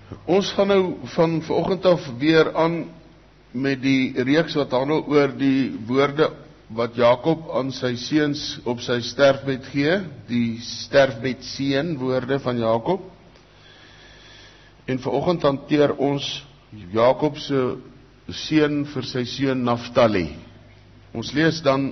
Ons gaan nou van vanoggend af weer aan met die reeks wat handel oor die woorde wat Jakob aan sy seuns op sy sterfbed gee, die sterfbed seën woorde van Jakob. En vanoggend hanteer ons Jakob se seën vir sy seun Naftali. Ons lees dan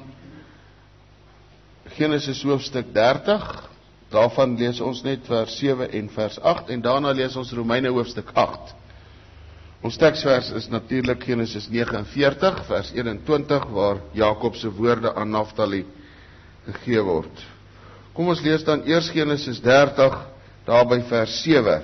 Genesis hoofstuk 30. Daarvan lees ons net vers 7 en vers 8 en daarna lees ons Romeine hoofstuk 8. Ons teksvers is natuurlik Genesis 49 vers 21 waar Jakob se woorde aan Naftali gegee word. Kom ons lees dan eers Genesis 30 daar by vers 7.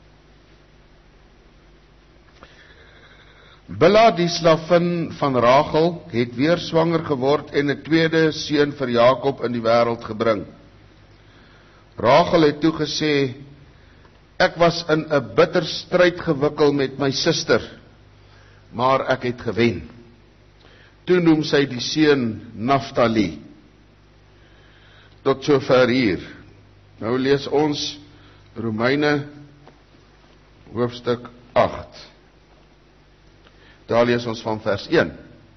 Bilha die slavin van Rachel het weer swanger geword en 'n tweede seun vir Jakob in die wêreld gebring. Rachel het toe gesê, ek was in 'n bitter stryd gewikkel met my suster, maar ek het gewen. Toe noem sy die seun Naftali. Tot sover hier. Nou lees ons Romeine hoofstuk 8. Daar lees ons van vers 1.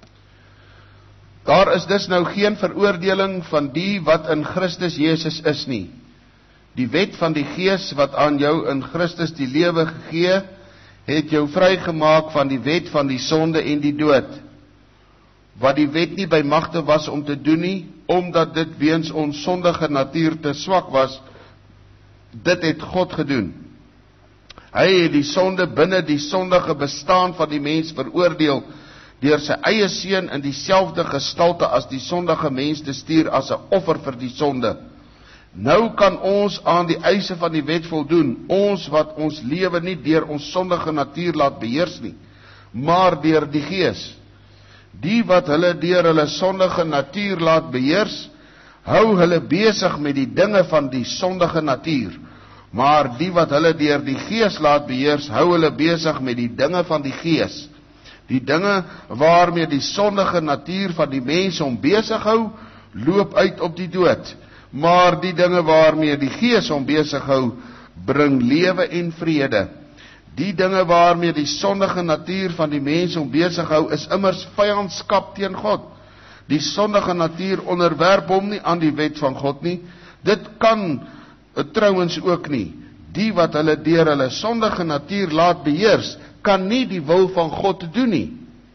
Daar is dus nou geen veroordeling van die wat in Christus Jesus is nie. Die wet van die Gees wat aan jou in Christus die lewe gegee, het jou vrygemaak van die wet van die sonde en die dood. Wat die wet nie by magte was om te doen nie, omdat dit weens ons sondige natuur te swak was, dit het God gedoen. Hy het die sonde binne die sondige bestaan van die mens veroordeel, deur sy eie seun in dieselfde gestalte as die sondige mens te stuur as 'n offer vir die sonde. Nou kan ons aan die eise van die wet voldoen, ons wat ons lewe nie deur ons sondige natuur laat beheers nie, maar deur die Gees. Die wat hulle deur hulle sondige natuur laat beheers, hou hulle besig met die dinge van die sondige natuur, maar die wat hulle deur die Gees laat beheers, hou hulle besig met die dinge van die Gees. Die dinge waarmee die sondige natuur van die mens hom besig hou, loop uit op die dood. Maar die dinge waarmee die Gees hom besig hou, bring lewe en vrede. Die dinge waarmee die sondige natuur van die mens hom besig hou, is immers vyandskap teen God. Die sondige natuur onderwerp hom nie aan die wet van God nie. Dit kan trouwens ook nie. Die wat hulle deur hulle sondige natuur laat beheers, kan nie die wil van God doen nie.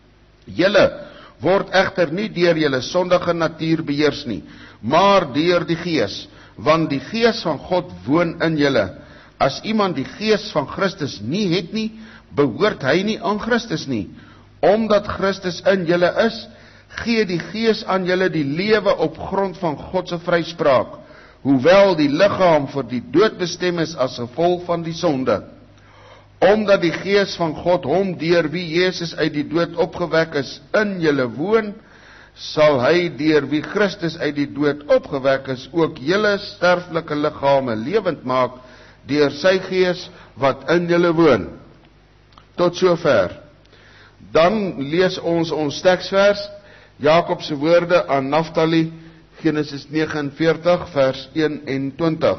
Julle word egter nie deur julle sondige natuur beheers nie, maar deur die Gees, want die Gees van God woon in julle. As iemand die Gees van Christus nie het nie, behoort hy nie aan Christus nie. Omdat Christus in julle is, gee die Gees aan julle die lewe op grond van God se vryspraak, hoewel die liggaam vir die dood bestem is as gevolg van die sonde. Omdat die Gees van God hom deur wie Jesus uit die dood opgewek is, in julle woon, sal hy deur wie Christus uit die dood opgewek is, ook julle sterflike liggame lewend maak, deur sy Gees wat in julle woon. Tot sover. Dan lees ons teksvers, Jakob se woorde aan Naftali, Genesis 49 vers 21.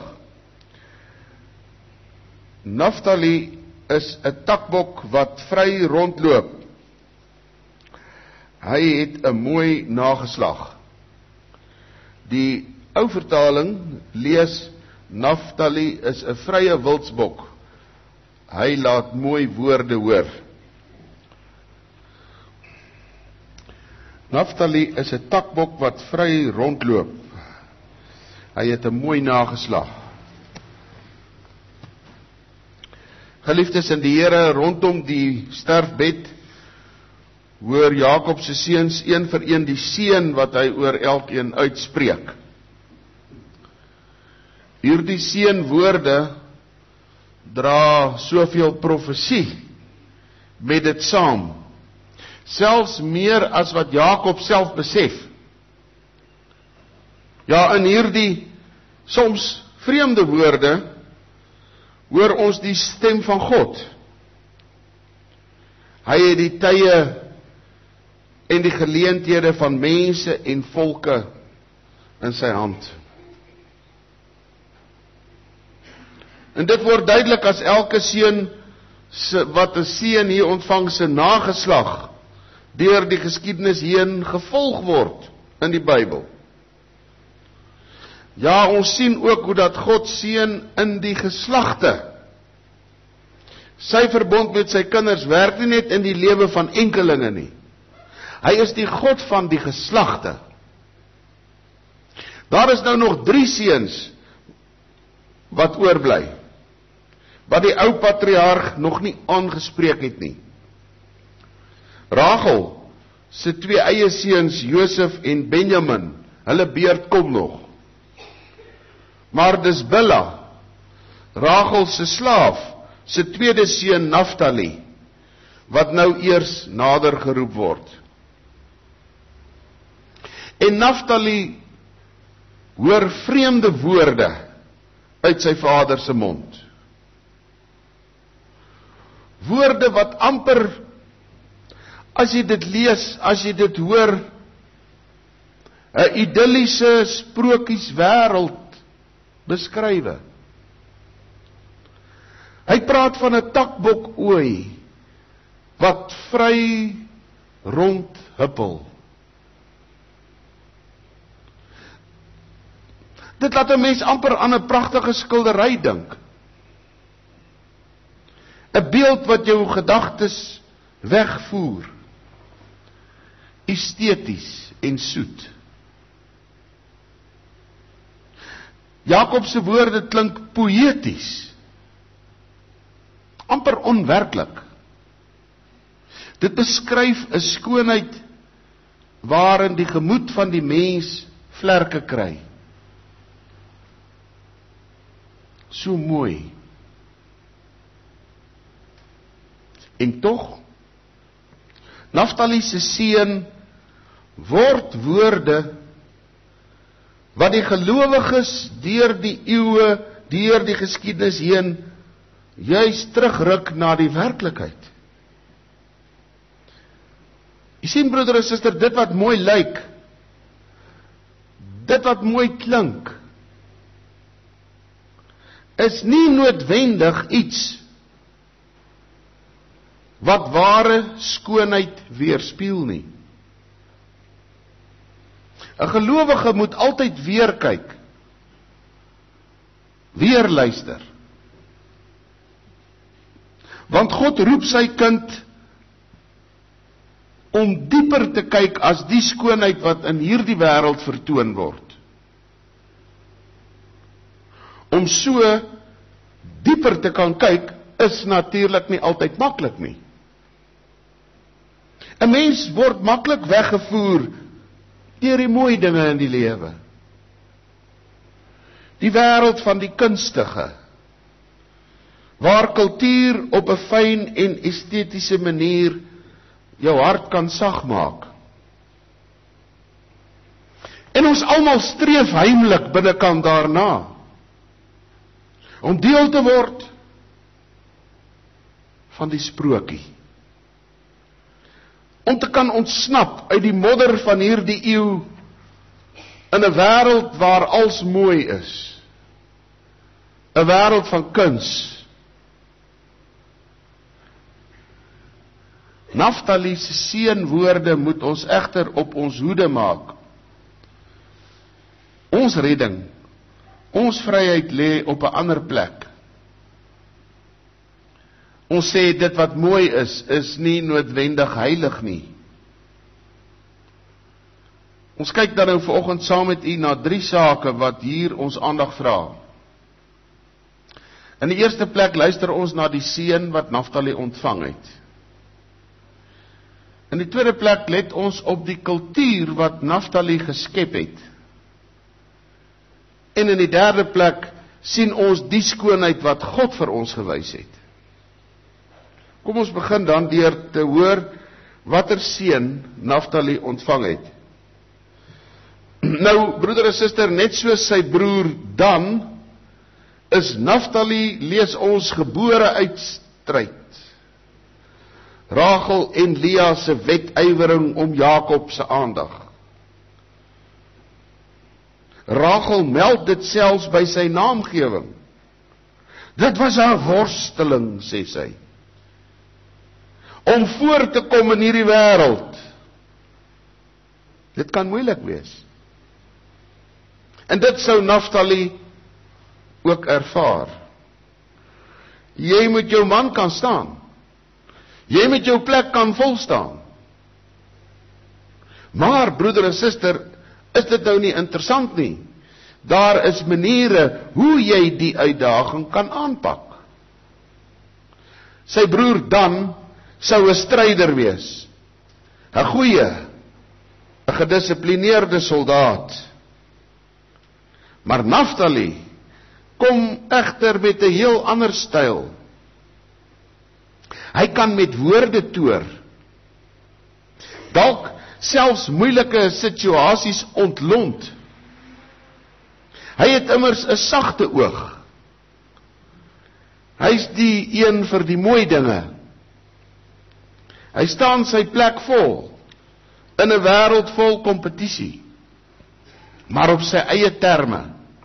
Naftali is 'n takbok wat vry rondloop. Hy het 'n mooi nageslag. Die ou vertaling lees Naftali is 'n vrye wildsbok. Hy laat mooi woorde hoor. Naftali is 'n takbok wat vry rondloop. Hy het 'n mooi nageslag. Geliefdes in die Here, rondom die sterfbed hoor Jakob se seuns een vir een die seën wat hy oor elkeen uitspreek. Hierdie seënwoorde dra soveel profesie met dit saam, selfs meer as wat Jakob self besef. Ja, in hierdie soms vreemde woorde hoor ons die stem van God. Hy het die tye en die geleenthede van mense en volke in sy hand. En dit word duidelik as elke seun wat 'n seun hier ontvang se nageslag deur die geskiedenis heen gevolg word in die Bybel. Ja, ons sien ook hoe dat God seën in die geslagte. Sy verbond met sy kinders werk nie net in die lewe van enkelinge nie. Hy is die God van die geslagte. Daar is nou nog 3 seuns wat oorbly, wat die ou patriarg nog nie aangespreek het nie. Rachel se 2 eie seuns, Josef en Benjamin, hulle beurt kom nog. Maar dis Bilha, Rachel se slaaf, se tweede seun Naftali, wat nou eers nader geroep word. En Naftali hoor vreemde woorde uit sy vader se mond. Woorde wat amper, as jy dit lees, as jy dit hoor, 'n idilliese sprokieswêreld beskrywe. Hy praat van 'n takbokooi wat vry rondhuppel. Dit laat 'n mens amper aan 'n pragtige skildery dink. 'n Beeld wat jou gedagtes wegvoer. Esteties en soet. Jakob se woorde klink poëties. Amper onwerklik. Dit beskryf 'n skoonheid waarin die gemoed van die mens vlerke kry. So mooi. En tog, Naftali se seun word woorde wat die gelowiges deur die eeue, deur die geskiedenis heen, juis terugruk na die werklikheid. Jy sien broeder en suster, dit wat mooi lyk, dit wat mooi klink, is nie noodwendig iets wat ware skoonheid weerspieël nie. 'n gelowige moet altyd weer kyk, weer luister. Want God roep sy kind om dieper te kyk as die skoonheid wat in hierdie wêreld vertoon word. Om so dieper te kan kyk, is natuurlik nie altyd maklik nie. 'n Mens word maklik weggevoer deur die mooi dinge in die lewe. Die wêreld van die kunstige, waar kultuur op 'n fyn en estetiese manier jou hart kan sag maak. En ons almal streef heimlik binnekant daarna, om deel te word van die sprokie. Om te kan ontsnap uit die modder van hierdie eeu, in 'n wêreld waar alles mooi is. 'n wêreld van kuns. Naftali se seënwoorde moet ons egter op ons hoede maak. Ons redding, ons vryheid lê op 'n ander plek. Ons sê dit wat mooi is nie noodwendig heilig nie. Ons kyk dan nou vanoggend saam met u na 3 sake wat hier ons aandag vra. In die eerste plek luister ons na die seën wat Naftali ontvang het. In die tweede plek let ons op die kultuur wat Naftali geskep het. En in die derde plek sien ons die skoonheid wat God vir ons gewys het. Kom ons begin dan deur te hoor watter seën Naftali ontvang het. Nou, broeder en suster, net soos sy broer Dan, is Naftali, lees ons, gebore uit stryd. Rachel en Lea se wetywering om Jakob se aandag. Rachel meld dit selfs by sy naamgewing. Dit was haar worsteling, sê sy. om voor te kom in hierdie wêreld. Dit kan moeilik wees. En dit sou Naftali ook ervaar. Jy moet jou man kan staan. Jy moet jou plek kan volstaan. Maar, broeder en suster, is dit nou nie interessant nie? Daar is maniere hoe jy die uitdaging kan aanpak. Sy broer Dan sou 'n stryder wees. 'n goeie, 'n gedissiplineerde soldaat. Maar Naftali kom egter met 'n heel ander styl. Hy kan met woorde toer. Dalk selfs moeilike situasies ontlont. Hy het immers 'n sagte oog. Hy's die een vir die mooi dinge. Hy staan sy plek vol in 'n wêreld vol kompetisie, maar op sy eie terme.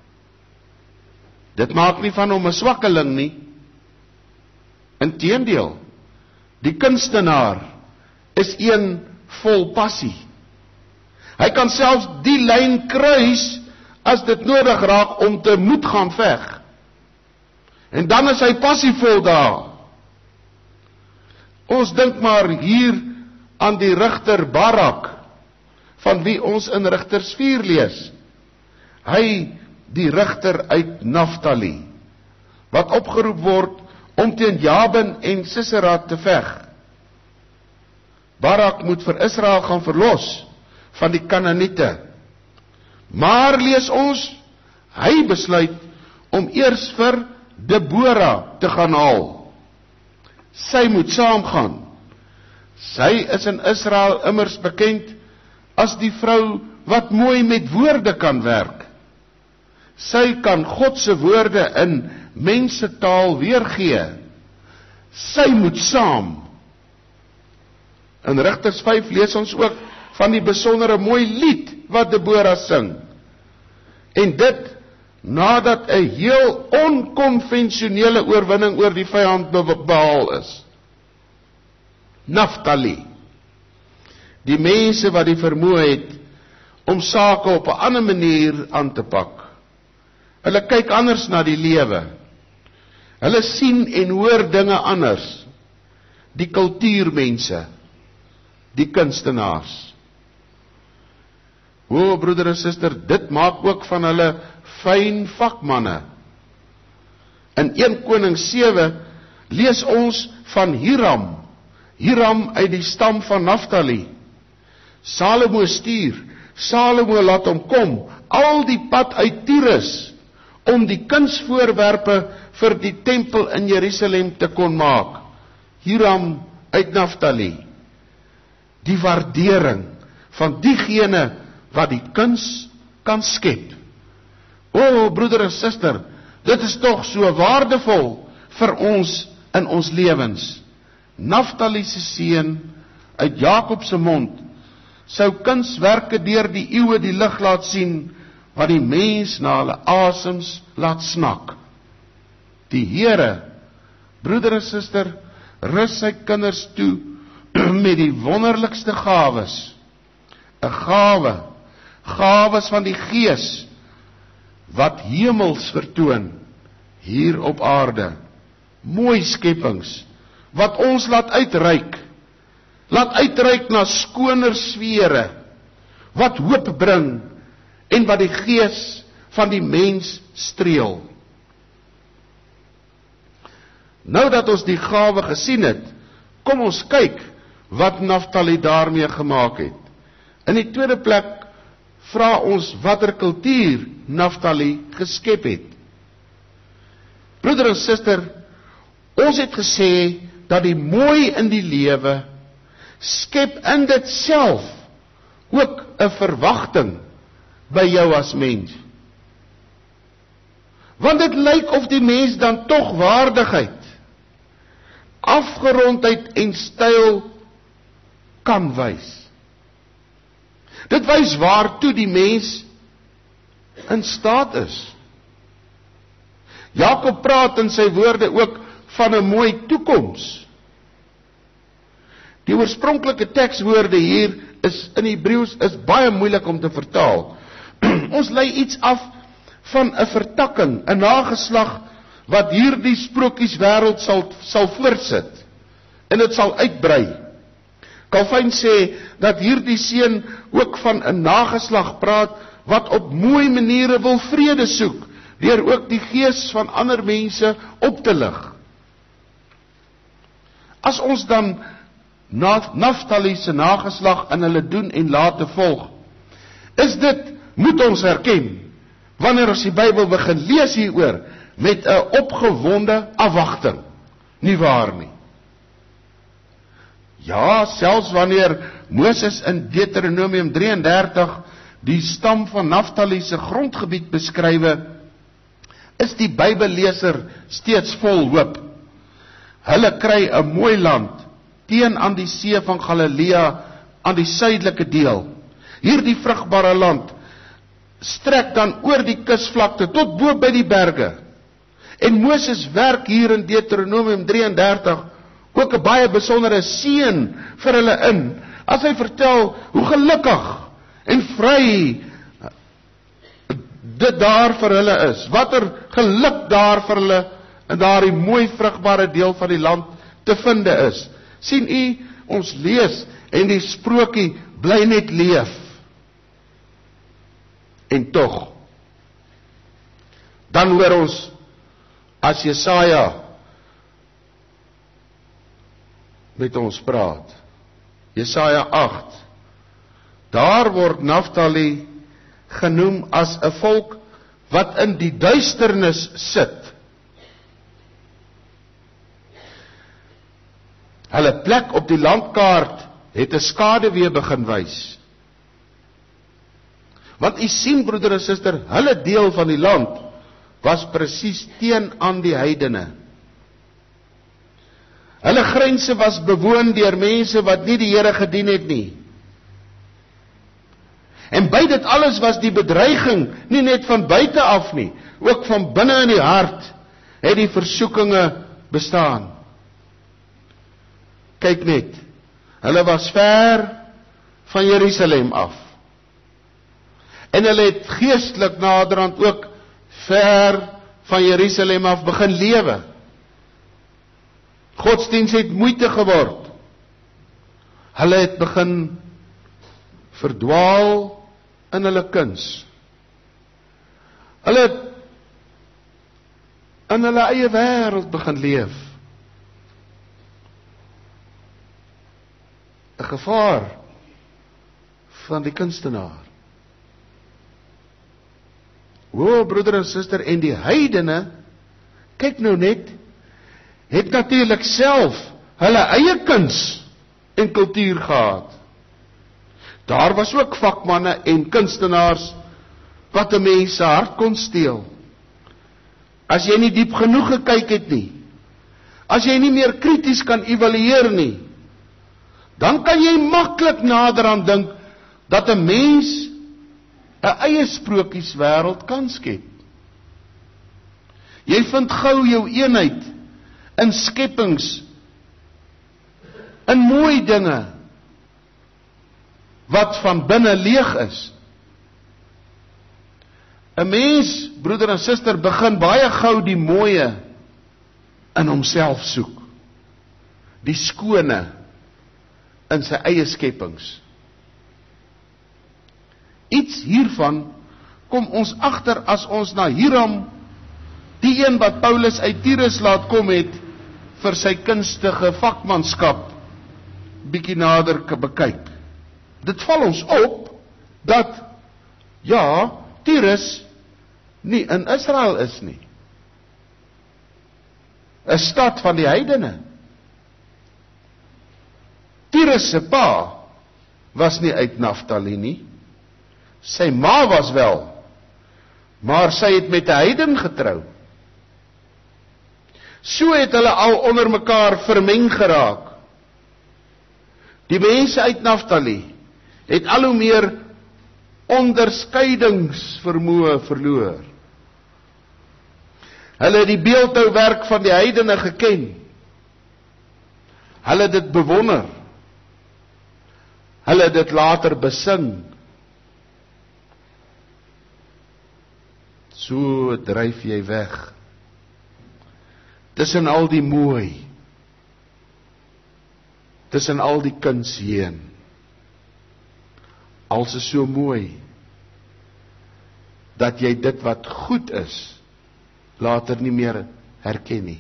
Dit maak nie van hom 'n swakkeling nie. Inteendeel, die kunstenaar is een vol passie. Hy kan selfs die lyn kruis as dit nodig raak om te moet gaan veg. En dan is hy passievol daar. Ons dink maar hier aan die rigter Barak, van wie ons in Rigters 4 lees. Hy, die rigter uit Naftali, wat opgeroep word om teen Jabin en Sisera te veg. Barak moet vir Israel gaan verlos van die Kanaaniete. Maar lees ons, hy besluit om eers vir Debora te gaan haal. Sy moet saamgaan. Sy is in Israel immers bekend as die vrou wat mooi met woorde kan werk. Sy kan God se woorde in mensetaal weergee. Sy moet saam. In Rigters 5 lees ons ook van die besondere mooi lied wat Debora sing. En dit nadat 'n heel onkonvensionele oorwinning oor die vyand behaal is. Naftali, die mense wat die vermoë het om sake op 'n ander manier aan te pak. Hulle kyk anders na die lewe. Hulle sien en hoor dinge anders. Die kultuurmense, die kunstenaars. O, broeder en suster, dit maak ook van hulle fyn vakmanne. In 1 Konings 7 lees ons van Hiram. Hiram uit die stam van Naftali. Salomo stuur, Salomo laat hom kom, al die pad uit Tyrus, om die kunsvoorwerpe vir die tempel in Jerusalem te kon maak. Hiram uit Naftali. Die waardering van diegene wat die kuns kan skep. O, broeder en suster, dit is tog so waardevol vir ons in ons lewens. Naftali se seun uit Jakob se mond sou kunswerke deur die eeue die lig laat sien wat die mens na hulle asems laat snak. Die Here, broeder en suster, rus sy kinders toe met die wonderlikste gawes. 'n Gawes van die Gees wat hemels vertoon hier op aarde. Mooi skepings wat ons laat uitreik na skoner sfere, wat hoop bring en wat die gees van die mens streel. Nou dat ons die gawe gesien het, kom ons kyk wat Naftali daarmee gemaak het. In die tweede plek vra ons watter kultuur Naftali geskep het. Broeder en suster, ons het gesê dat die mooi in die lewe skep in dit self ook 'n verwagting by jou as mens. Want dit lyk of die mens dan tog waardigheid, afgerondheid en styl kan wys. Dit wys waartoe die mens in staat is. Jakob praat in sy woorde ook van 'n mooi toekoms. Die oorspronklike tekswoorde hier is in Hebreëus is baie moeilik om te vertaal. Ons lei iets af van 'n vertakking, 'n nageslag wat hierdie sprokieswêreld sal voortsit en dit sal uitbrei. Calvin sê dat hierdie seun ook van 'n nageslag praat wat op mooi maniere wil vrede soek, deur ook die gees van ander mense op te lig. As ons dan Naftali se nageslag in hulle doen en late volg, is dit, moet ons erken, wanneer ons die Bybel begin lees hieroor, met 'n opgewonde afwagting. Nie waar nie. Ja, selfs wanneer Moses in Deuteronomium 33 die stam van Naftali se grondgebied beskrywe, is die Bybelleser steeds vol hoop. Hulle kry 'n mooi land teen aan die see van Galilea aan die suidelike deel. Hierdie vrugbare land strek dan oor die kusvlakte tot bo by die berge. En Moses werk hier in Deuteronomium 33 ook 'n baie besondere seën vir hulle in, as hy vertel hoe gelukkig en vry dit daar vir hulle is. Watter geluk daar vir hulle in daardie mooi vrugbare deel van die land te vind is. Sien u, ons lees en die sprokie bly net leef. En tog, dan hoor ons as Jesaja met ons praat. Jesaja 8. Daar word Naftali genoem as 'n volk wat in die duisternis sit. Hulle plek op die landkaart het 'n skaduwee begin wys. Want u sien, broeder en suster, hulle deel van die land was presies teen aan die heidene. Hulle grense was bewoon deur mense wat nie die Here gedien het nie. En by dit alles was die bedreiging nie net van buite af nie, ook van binne in die hart het die versoekinge bestaan. Kyk net, hulle was ver van Jerusalem af. En hulle het geestelik naderhand ook ver van Jerusalem af begin lewe. Godsdiens het moeite geword. Hulle het begin verdwaal in hulle kuns. Hulle het in hulle eie wêreld begin leef. 'n Gevaar van die kunstenaar. O, broeder en suster, en die heidene, kyk nou net, het natuurlik self hulle eie kuns en kultuur gehad. Daar was ook vakmanne en kunstenaars wat 'n mens se hart kon steel. As jy nie diep genoeg gekyk het nie, as jy nie meer krities kan evalueer nie, dan kan jy maklik nader aan dink dat 'n mens 'n eie sprokieswêreld kan skep. Jy vind gou jou eenheid in skepings, in mooi dinge wat van binne leeg is. 'n Mens, broeder en suster, begin baie gou die mooie in homself soek. Die skone in sy eie skepings. Iets hiervan kom ons agter as ons na Hiram, die een wat Paulus uit Tyrus laat kom het, vir sy kunstige vakmanskap bietjie nader bekyk. Dit val ons op, dat, ja, Tyrus nie in Israel is nie. 'n Stad van die heidene. Tyrus se pa was nie uit Naftali nie. Sy ma was wel, maar sy het met 'n heiden getrou. So het hulle al onder mekaar vermeng geraak. Die mense uit Naftali het al hoe meer onderskeidingsvermoë verloor. Hulle het die beeldhouwerk van die heidene geken. Hulle het dit bewonder hulle dit later besing. So dryf jy weg, tussen al die mooi, tussen al die kuns heen. Als is so mooi, dat jy dit wat goed is, later nie meer herken nie.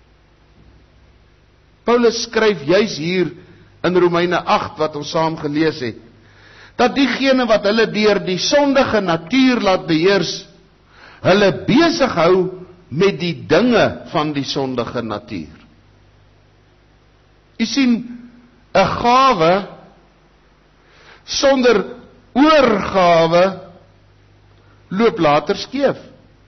Paulus skryf juis hier in Romeine 8, wat ons saam gelees het, dat diegene wat hulle deur die sondige natuur laat beheers, hulle besig hou met die dinge van die sondige natuur. U sien, 'n gawe sonder oorgawe loop later skeef.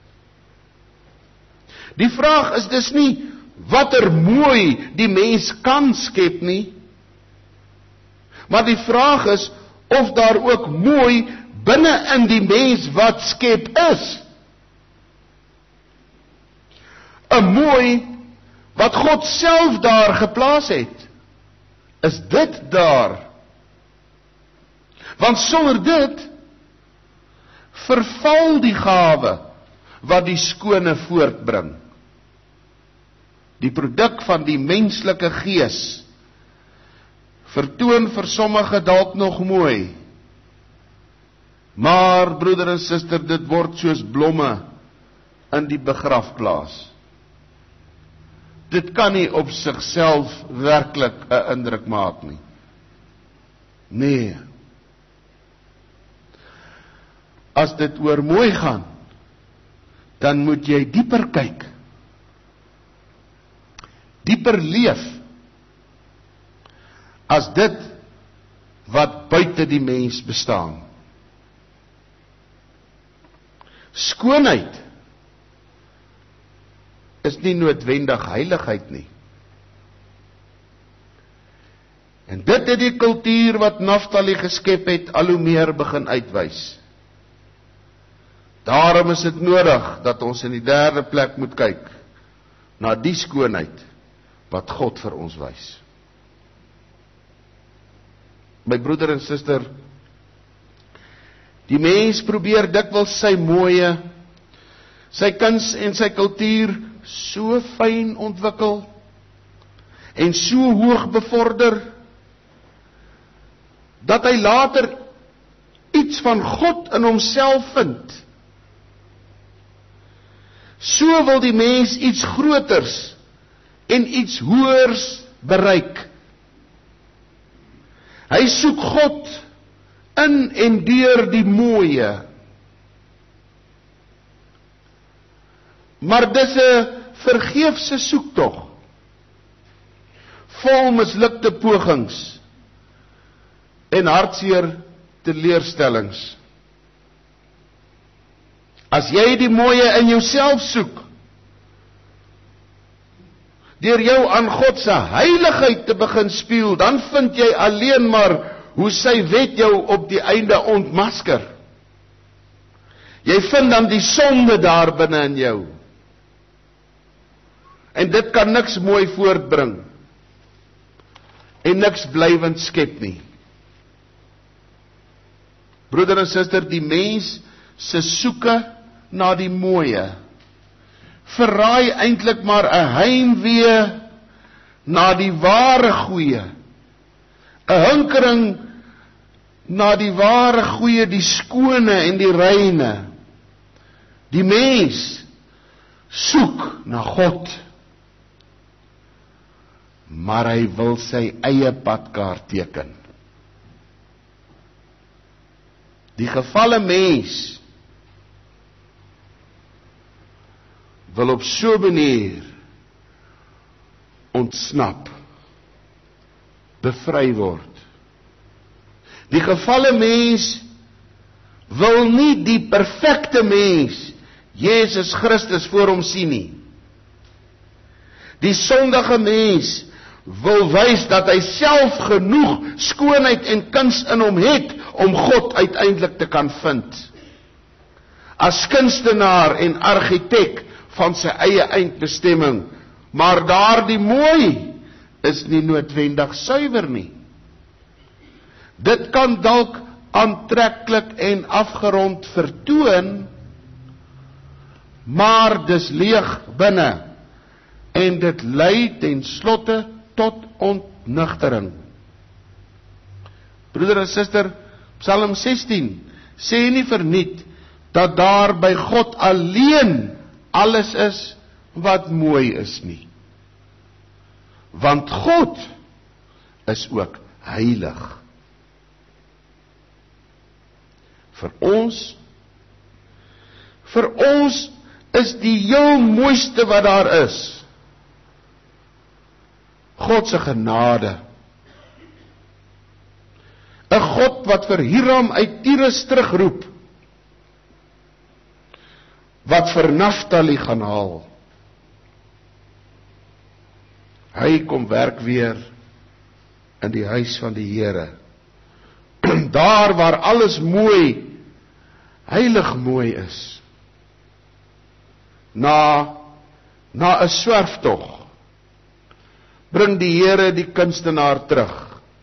Die vraag is dus nie watter mooi die mens kan skep nie, maar die vraag is of daar ook mooi binne in die mens wat skep is. 'n mooi wat God self daar geplaas het, is dit daar. Want sonder dit verval die gawe wat die skone voortbring. Die produk van die menslike gees vertoon vir sommige dalk nog mooi, maar broeder en suster, dit word soos blomme in die begrafplaas. Dit kan nie op sigself werklik 'n indruk maak nie. Nee. As dit oor mooi gaan, dan moet jy dieper kyk. Dieper leef. As dit wat buite die mens bestaan. Skoonheid is nie noodwendig heiligheid nie. En dit het die kultuur wat Naftali geskep het, al hoe meer begin uitwys. Daarom is dit nodig dat ons in die derde plek moet kyk na die skoonheid wat God vir ons wys. My broeder en suster, die mens probeer dikwels sy mooie, sy kuns en sy kultuur so fyn ontwikkel en so hoog bevorder, dat hy later iets van God in homself vind. So wil die mens iets groters en iets hoërs bereik. Hy soek God in en deur die mooie. Maar dis 'n vergeefse soektog, vol mislukte pogings en hartseer teleurstellings. As jy die mooie in jouself soek, deur jou aan God se heiligheid te begin spieël, dan vind jy alleen maar hoe sy wet jou op die einde ontmasker. Jy vind dan die sonde daar binne in jou. En dit kan niks mooi voortbring en niks blywend skep nie. Broeder en suster, die mens se soeke na die mooie verraai eintlik maar 'n heimwee na die ware goeie, 'n hinkering na die ware goeie, die skone en die reine. Die mens soek na God, maar hy wil sy eie padkaart teken. Die gefalle mens wil op so 'n manier ontsnap, bevry word. Die gefalle mens wil nie die perfekte mens, Jesus Christus, voor hom sien nie. Die sondige mens wil wys dat hy self genoeg skoonheid en kuns in hom het om God uiteindelik te kan vind. As kunstenaar en argitek van sy eie eindbestemming, maar daardie mooi is nie noodwendig suiwer nie. Dit kan dalk aantreklik en afgerond vertoon, maar dis leeg binne, en dit lei ten slotte tot ontnugtering. Broeder en suster, Psalm 16 sê nie verniet dat daar by God alleen alles is wat mooi is nie. Want God is ook heilig. Vir ons is die heel mooiste wat daar is God se genade. 'n God wat vir Hiram uit Tyrus terugroep, wat vir Naftali gaan haal. Hy kom werk weer in die huis van die Here. Daar waar alles mooi, heilig mooi is. Na 'n swerftog bring die Here die kunstenaar terug.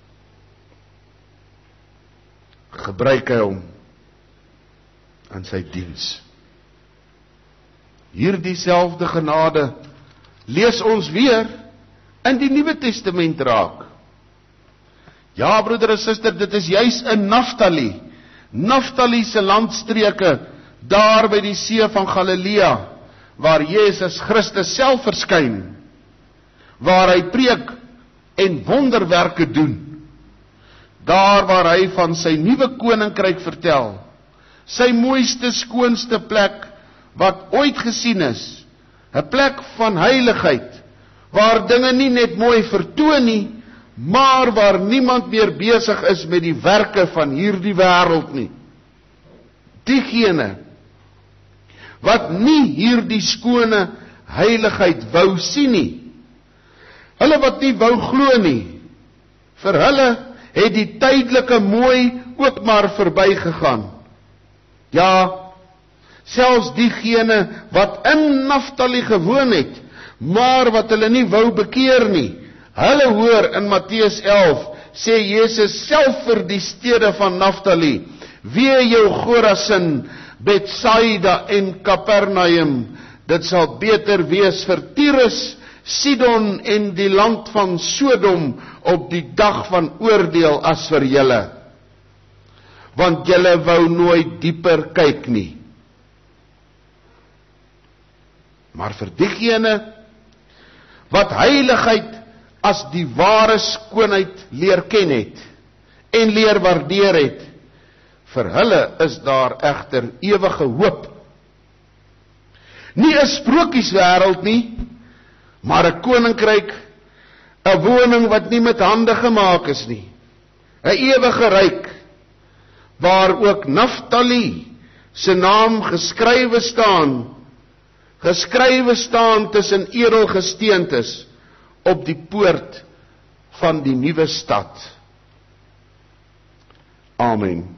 Gebruik hy hom in sy diens. Hierdie selfde genade lees ons weer in die Nuwe Testament raak. Ja, broeder en suster, dit is juis in Naftali se landstreke, daar by die see van Galilea, waar Jesus Christus self verskyn, waar hy preek en wonderwerke doen. Daar waar hy van sy nuwe koninkryk vertel, sy mooiste, skoonste plek wat ooit gesien is, 'n plek van heiligheid, waar dinge nie net mooi vertoon nie, maar waar niemand meer besig is met die werke van hierdie wêreld nie. Diegene wat nie hierdie skone heiligheid wou sien nie, hulle wat nie wou glo nie, vir hulle het die tydelike mooi ook maar verbygegaan. Ja, selfs diegene wat in Naftali gewoon het, maar wat hulle nie wou bekeer nie, hulle hoor in Matteus 11, sê Jesus self vir die stede van Naftali, wee jou Chorazin, Betsaida en Kapernaum, dit sal beter wees vir Tyrus, Sidon en die land van Sodom op die dag van oordeel as vir julle. Want julle wou nooit dieper kyk nie. Maar vir diegene wat heiligheid as die ware skoonheid leer ken het en leer waardeer het, vir hulle is daar egter ewige hoop. Nie 'n sprokieswêreld nie, maar 'n koninkryk, 'n woning wat nie met hande gemaak is nie, 'n ewige ryk, waar ook Naftali se naam geskrywe staan tussen edelgesteentes op die poort van die nuwe stad. Amen.